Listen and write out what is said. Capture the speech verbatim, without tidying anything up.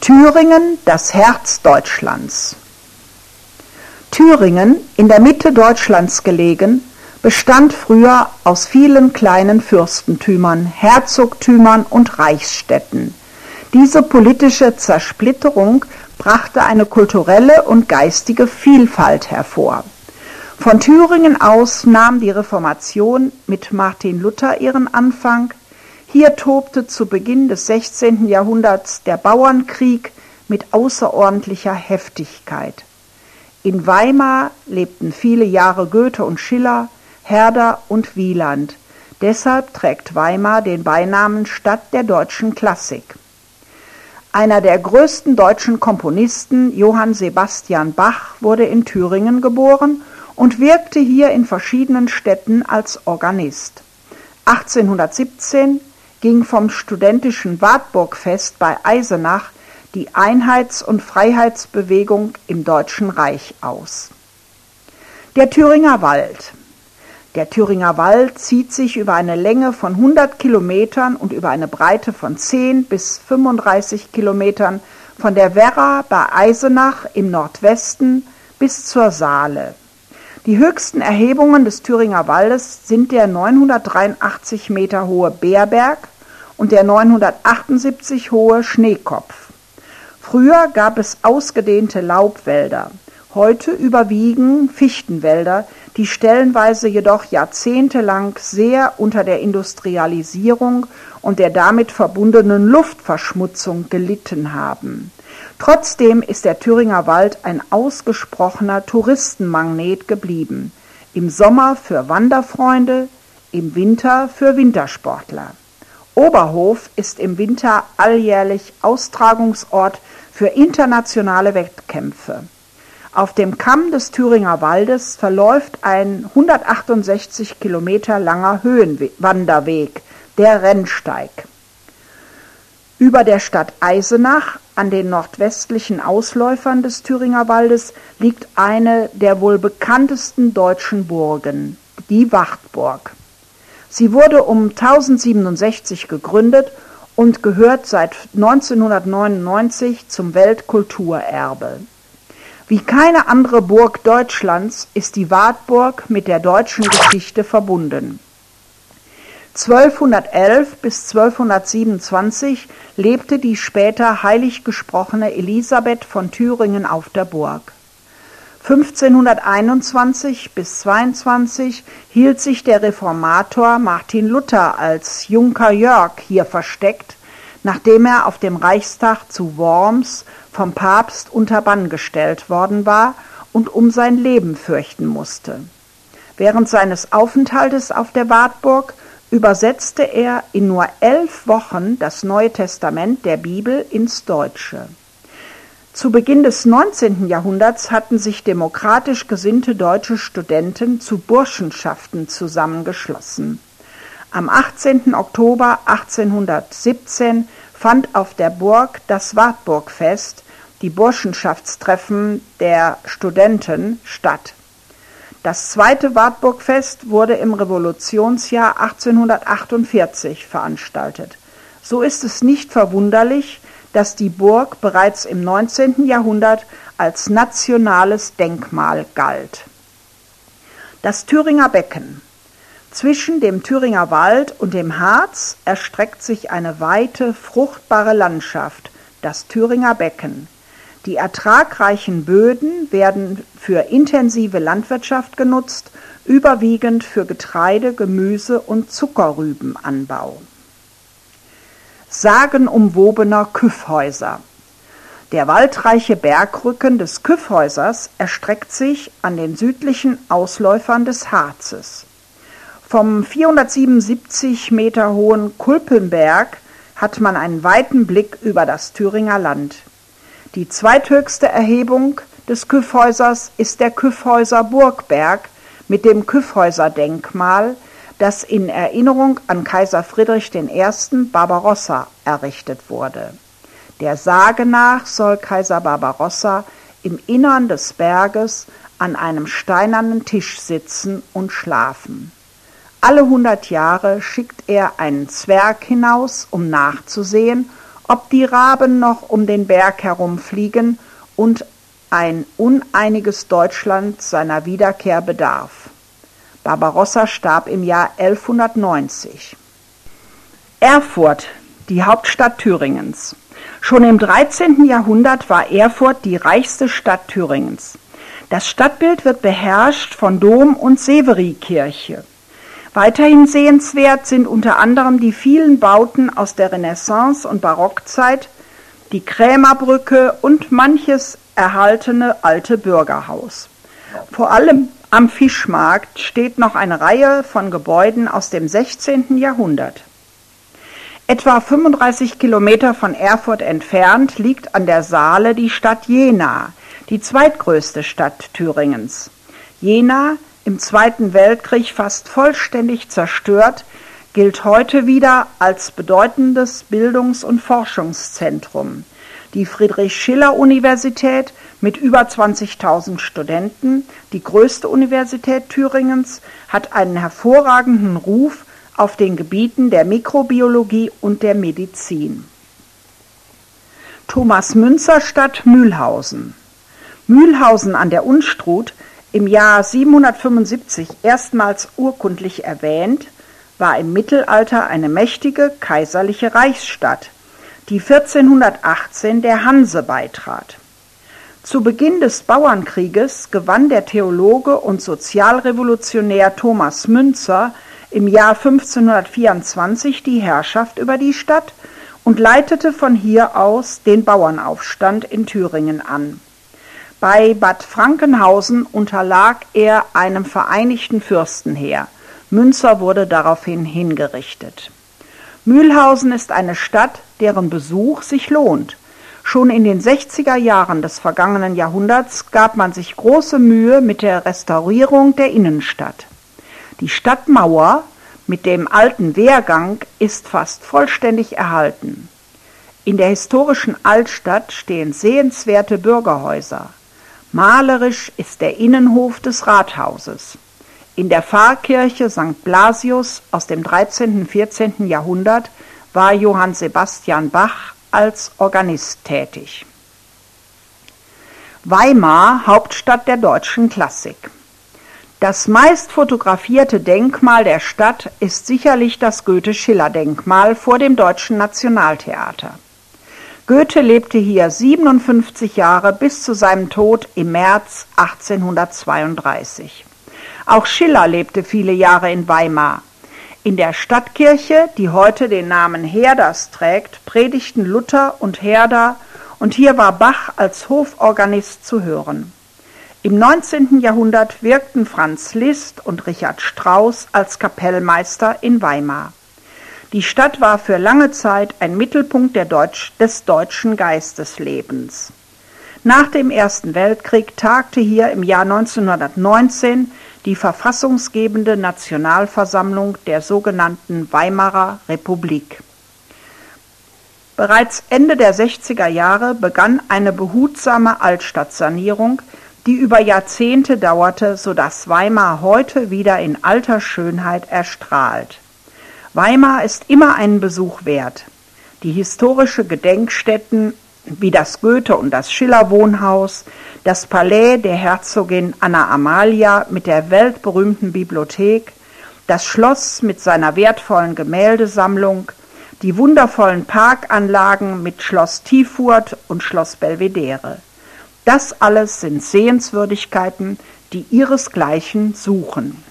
Thüringen, das Herz Deutschlands. Thüringen, in der Mitte Deutschlands gelegen, bestand früher aus vielen kleinen Fürstentümern, Herzogtümern und Reichsstädten. Diese politische Zersplitterung brachte eine kulturelle und geistige Vielfalt hervor. Von Thüringen aus nahm die Reformation mit Martin Luther ihren Anfang. Hier tobte zu Beginn des sechzehnten Jahrhunderts der Bauernkrieg mit außerordentlicher Heftigkeit. In Weimar lebten viele Jahre Goethe und Schiller, Herder und Wieland. Deshalb trägt Weimar den Beinamen Stadt der deutschen Klassik. Einer der größten deutschen Komponisten, Johann Sebastian Bach, wurde in Thüringen geboren und wirkte hier in verschiedenen Städten als Organist. achtzehnhundertsiebzehn ging vom studentischen Wartburgfest bei Eisenach die Einheits- und Freiheitsbewegung im Deutschen Reich aus. Der Thüringer Wald. Der Thüringer Wald zieht sich über eine Länge von hundert Kilometern und über eine Breite von zehn bis fünfunddreißig Kilometern von der Werra bei Eisenach im Nordwesten bis zur Saale. Die höchsten Erhebungen des Thüringer Waldes sind der neunhundertdreiundachtzig Meter hohe Beerberg und der neunhundertachtundsiebzig hohe Schneekopf. Früher gab es ausgedehnte Laubwälder, heute überwiegen Fichtenwälder, die stellenweise jedoch jahrzehntelang sehr unter der Industrialisierung und der damit verbundenen Luftverschmutzung gelitten haben. Trotzdem ist der Thüringer Wald ein ausgesprochener Touristenmagnet geblieben, im Sommer für Wanderfreunde, im Winter für Wintersportler. Oberhof ist im Winter alljährlich Austragungsort für internationale Wettkämpfe. Auf dem Kamm des Thüringer Waldes verläuft ein hundertachtundsechzig Kilometer langer Höhenwanderweg, der Rennsteig. Über der Stadt Eisenach, an den nordwestlichen Ausläufern des Thüringer Waldes, liegt eine der wohl bekanntesten deutschen Burgen, die Wartburg. Sie wurde um tausendsiebenundsechzig gegründet und gehört seit neunzehnhundertneunundneunzig zum Weltkulturerbe. Wie keine andere Burg Deutschlands ist die Wartburg mit der deutschen Geschichte verbunden. zwölfhundertelf bis zwölfhundertsiebenundzwanzig lebte die später heilig gesprochene Elisabeth von Thüringen auf der Burg. fünfzehnhunderteinundzwanzig bis zweiundzwanzig hielt sich der Reformator Martin Luther als Junker Jörg hier versteckt, nachdem er auf dem Reichstag zu Worms vom Papst unter Bann gestellt worden war und um sein Leben fürchten musste. Während seines Aufenthaltes auf der Wartburg übersetzte er in nur elf Wochen das Neue Testament der Bibel ins Deutsche. Zu Beginn des neunzehnten Jahrhunderts hatten sich demokratisch gesinnte deutsche Studenten zu Burschenschaften zusammengeschlossen. Am achtzehnten Oktober achtzehnhundertsiebzehn fand auf der Burg das Wartburgfest, die Burschenschaftstreffen der Studenten, statt. Das zweite Wartburgfest wurde im Revolutionsjahr achtzehnhundertachtundvierzig veranstaltet. So ist es nicht verwunderlich, dass die Burg bereits im neunzehnten Jahrhundert als nationales Denkmal galt. Das Thüringer Becken. Zwischen dem Thüringer Wald und dem Harz erstreckt sich eine weite, fruchtbare Landschaft, das Thüringer Becken. Die ertragreichen Böden werden für intensive Landwirtschaft genutzt, überwiegend für Getreide, Gemüse und Zuckerrübenanbau. Sagenumwobener Kyffhäuser. Der waldreiche Bergrücken des Kyffhäusers erstreckt sich an den südlichen Ausläufern des Harzes. Vom vierhundertsiebenundsiebzig Meter hohen Kulpenberg hat man einen weiten Blick über das Thüringer Land. Die zweithöchste Erhebung des Kyffhäusers ist der Kyffhäuser Burgberg mit dem Kyffhäuser-Denkmal, das in Erinnerung an Kaiser Friedrich der Erste. Barbarossa errichtet wurde. Der Sage nach soll Kaiser Barbarossa im Innern des Berges an einem steinernen Tisch sitzen und schlafen. Alle hundert Jahre schickt er einen Zwerg hinaus, um nachzusehen, ob die Raben noch um den Berg herumfliegen und ein uneiniges Deutschland seiner Wiederkehr bedarf. Barbarossa starb im Jahr elfhundertneunzig. Erfurt, die Hauptstadt Thüringens. Schon im dreizehnten Jahrhundert war Erfurt die reichste Stadt Thüringens. Das Stadtbild wird beherrscht von Dom und Severikirche. Weiterhin sehenswert sind unter anderem die vielen Bauten aus der Renaissance- und Barockzeit, die Krämerbrücke und manches erhaltene alte Bürgerhaus. Vor allem am Fischmarkt steht noch eine Reihe von Gebäuden aus dem sechzehnten Jahrhundert. Etwa fünfunddreißig Kilometer von Erfurt entfernt liegt an der Saale die Stadt Jena, die zweitgrößte Stadt Thüringens. Jena, im Zweiten Weltkrieg fast vollständig zerstört, gilt heute wieder als bedeutendes Bildungs- und Forschungszentrum. Die Friedrich-Schiller-Universität mit über zwanzigtausend Studenten, die größte Universität Thüringens, hat einen hervorragenden Ruf auf den Gebieten der Mikrobiologie und der Medizin. Thomas-Müntzer-Stadt Mühlhausen. Mühlhausen an der Unstrut, im Jahr siebenhundertfünfundsiebzig erstmals urkundlich erwähnt, war im Mittelalter eine mächtige kaiserliche Reichsstadt, die vierzehnhundertachtzehn der Hanse beitrat. Zu Beginn des Bauernkrieges gewann der Theologe und Sozialrevolutionär Thomas Müntzer im Jahr fünfzehnhundertvierundzwanzig die Herrschaft über die Stadt und leitete von hier aus den Bauernaufstand in Thüringen an. Bei Bad Frankenhausen unterlag er einem vereinigten Fürstenheer. Müntzer wurde daraufhin hingerichtet. Mühlhausen ist eine Stadt, deren Besuch sich lohnt. Schon in den sechziger Jahren des vergangenen Jahrhunderts gab man sich große Mühe mit der Restaurierung der Innenstadt. Die Stadtmauer mit dem alten Wehrgang ist fast vollständig erhalten. In der historischen Altstadt stehen sehenswerte Bürgerhäuser. Malerisch ist der Innenhof des Rathauses. In der Pfarrkirche Sankt Blasius aus dem dreizehnten und vierzehnten Jahrhundert war Johann Sebastian Bach als Organist tätig. Weimar, Hauptstadt der deutschen Klassik. Das meist fotografierte Denkmal der Stadt ist sicherlich das Goethe-Schiller-Denkmal vor dem Deutschen Nationaltheater. Goethe lebte hier siebenundfünfzig Jahre bis zu seinem Tod im März achtzehnhundertzweiunddreißig. Auch Schiller lebte viele Jahre in Weimar. In der Stadtkirche, die heute den Namen Herders trägt, predigten Luther und Herder und hier war Bach als Hoforganist zu hören. Im neunzehnten Jahrhundert wirkten Franz Liszt und Richard Strauss als Kapellmeister in Weimar. Die Stadt war für lange Zeit ein Mittelpunkt der Deutsch, des deutschen Geisteslebens. Nach dem Ersten Weltkrieg tagte hier im Jahr neunzehnhundertneunzehn die verfassungsgebende Nationalversammlung der sogenannten Weimarer Republik. Bereits Ende der sechziger Jahre begann eine behutsame Altstadtsanierung, die über Jahrzehnte dauerte, sodass Weimar heute wieder in alter Schönheit erstrahlt. Weimar ist immer einen Besuch wert. Die historische Gedenkstätten wie das Goethe- und das Schiller-Wohnhaus, das Palais der Herzogin Anna Amalia mit der weltberühmten Bibliothek, das Schloss mit seiner wertvollen Gemäldesammlung, die wundervollen Parkanlagen mit Schloss Tiefurt und Schloss Belvedere. Das alles sind Sehenswürdigkeiten, die ihresgleichen suchen.